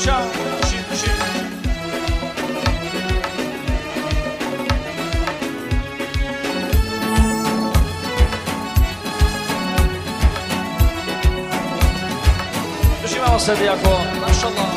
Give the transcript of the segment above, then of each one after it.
شاو بشین بشین ماما صدیقو ماشاءالله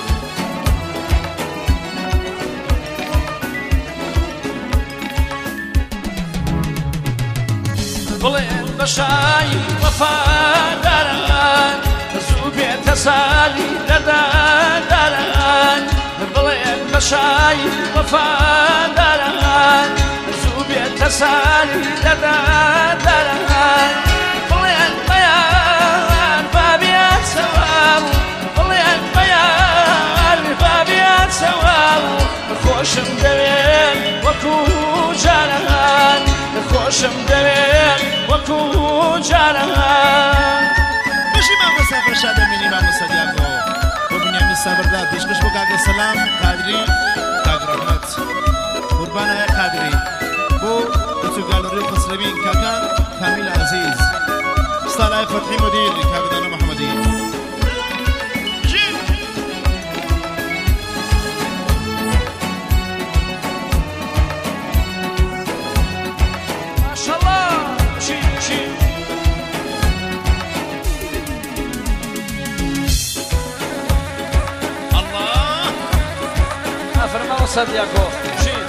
بڵێن بەشایی وەفاداران زوو بێتە سالی لەداداران بڵێن بەشایی وەفاداران زوو بێتە سالی لەداداران بڵێن بەیان بابیان سەواو بڵێن بەیان بابیان سەواو خۆشم دەوێن وەکو جاران خۆشم دەوێت وەکو جاران بەشی مامۆستا فەرشاد ئەمینی مامۆستا دیاکۆ بۆ بنیامین سابردار پێشکەش بۆ کاکە سەلام کادری کاک ڕەحمەت قوربانایە کادری بۆ بچوو گالۆری خسرەبین کاکە کامیل عەزیز ستالای فەتحی مدیر کاکە دانا محەمەدی صديقو شين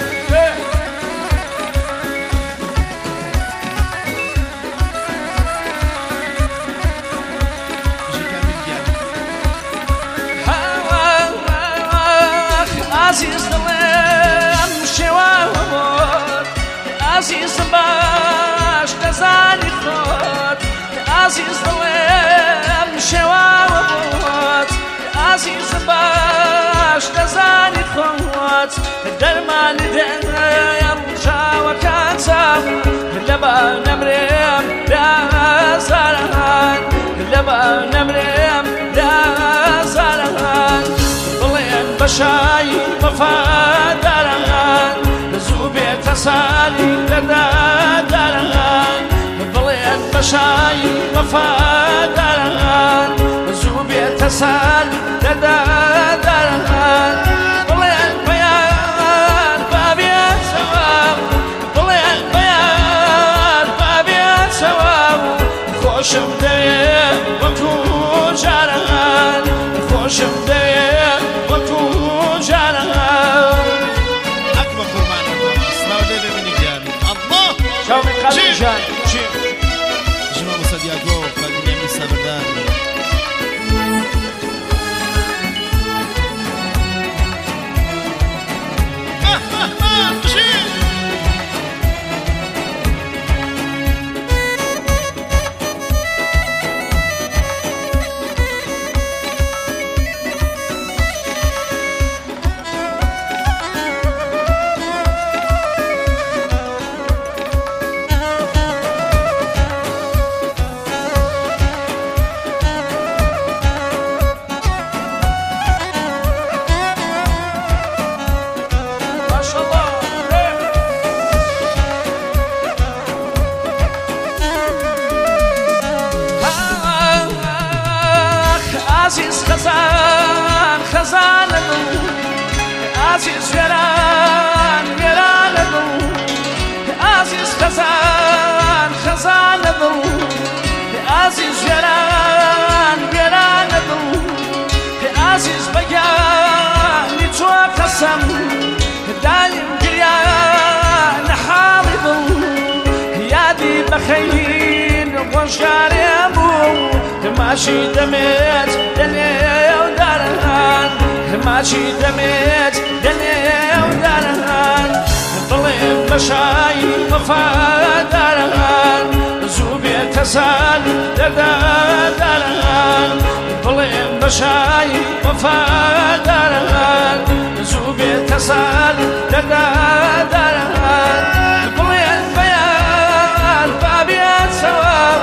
عزيز ظلام شوار عزيز باش نزاني خود عزيز ظلام شوار عزيز باش نزاني خود درمان دنيم شاوكان سام لبا نمريم لا زرهان لبا نمريم لا زرهان بلين بشاي وفادرهان زوبي تسالي لدادرهان بلين بشاي وفادرهان زوبي تسالي لدادرهان خوشم دەوێت وەکو جاران خوشم دەوێت وەکو جاران ئەک بە قوربانە سلااو لێ ببینی گیان ئەڵڵا چاومی قەدری جان چی ژمە مۆسەدیاکۆ کاک بنیامین سابردار عزيز خزان خزان عزيز ويران ويران عزيز خزان خزان عزيز ويران ويران عزيز بيان يتوى قسم دايم قريان حاضر يادي بخيل وشاري ابو ماشي دمت دنيا ودارهان ماشي دمت دنيا ودارهان ظلم بشاي وفادارهان زوبي تسال دارهان ظلم بشاي وفادارهان زوبي تسال دارهان ظلم بيان بابيات سواب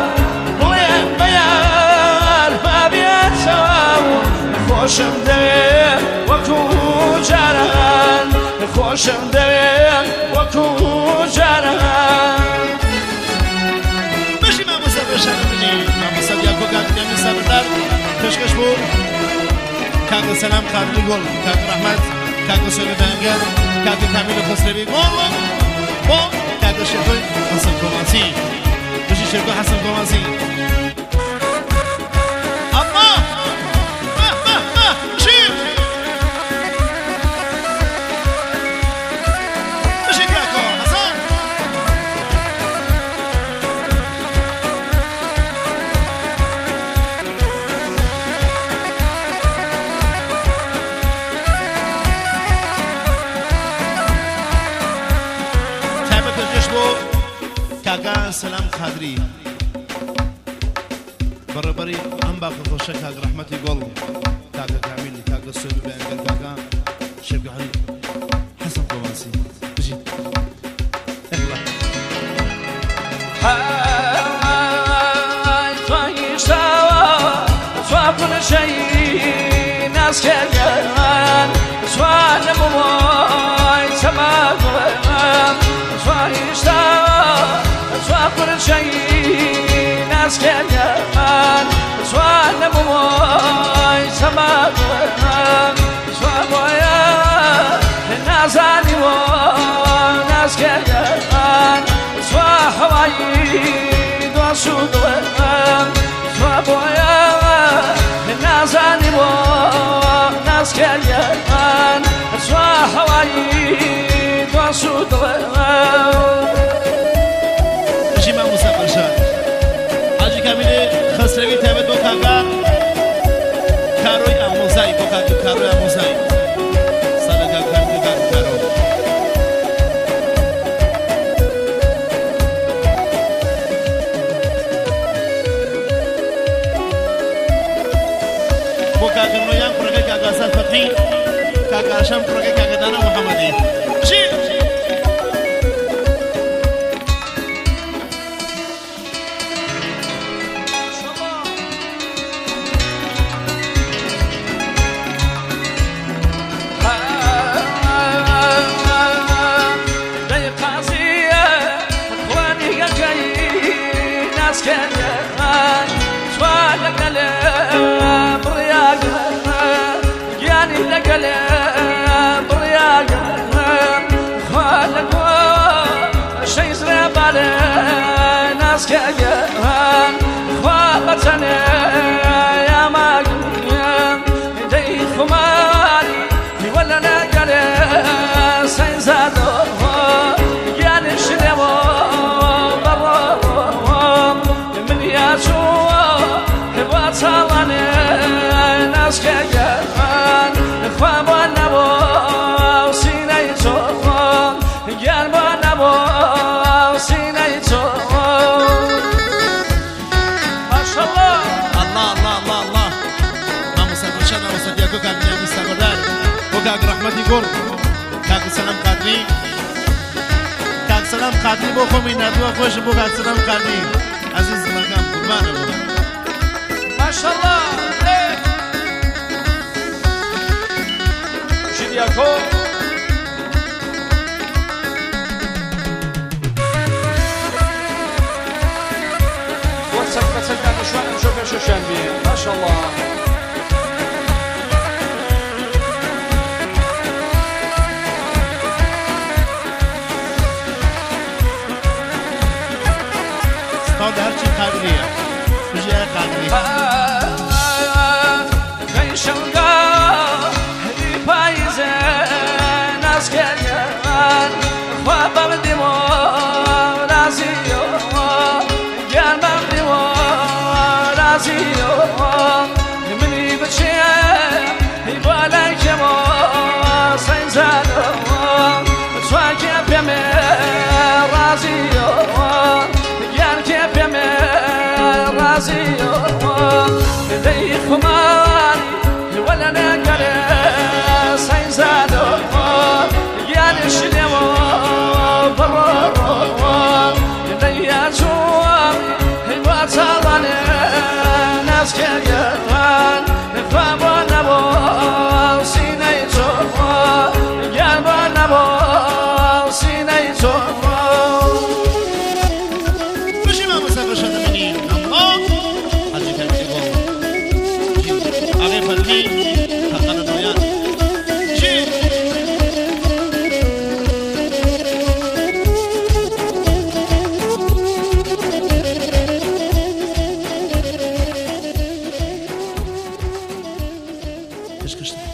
خوشم دەوێت وەکو جاران خوشم دەوێت وەکو جاران بەشی مامۆستا فەرشاد ئەمینی مامۆستا دیاکۆ کاک بنیامین سابردار پێشکەش بۆ کاک سلام قادری گل کاک رحمت کاک سولی بنگر کاک کامیل خسروی گل با کاک شرکوی حسن کومانسی بشی شرکوی حسن کومانسی کاکا سلام قادری برابری ام باقی خوشه کاک رحمتی گل کاکا کامیلی کاکا سوی بینگل کاکا شرکو حلی حسن قوانسی بجی اقلا توی شوا تو کل شی ناس کردن تو نموی سماگم توی شوا كل شيء ناس كان سوان موي سما سوان مويا ناس اني وناس كان سوا حواي دو سود سوا مويا ناس اني وناس كان سوا حواي دو سود ما مسافر شد حاجی کامیل خسروی تابد با کاکا کاروی آموزایی با کاکا کاروی آموزایی سال کاکا کارو با کاکا نویان پرگه کاکا سال فتحی کاکا اشم پرگه کاکا دانا محمدی ناس كأجان خوابتنا يا ماجن دي خماري ولا نقل سيزادو يعني شنو برام من يسوع وصلنا ناس كأجان خوابنا وسينيتو قلبنا وسينيتو کاک رحمتی گل کاک سلام قادری کاک سلام قادری با خومی ندوه خوش با کاک سلام قادری عزیز مکم قربانه بود ماشاءالله شدیاکو ورسك فتلك نشوان نشوف شوشان بيه ما شاء الله استاد هرچی قادریه بجی قادری خیشنگا هی پاییزه ناس کردن خوابم دیوار رازیو گرمم دیوار رازیو منی بچه هی بالای که ما سینزادو تو که پیمه رازیو رازیو پیشکش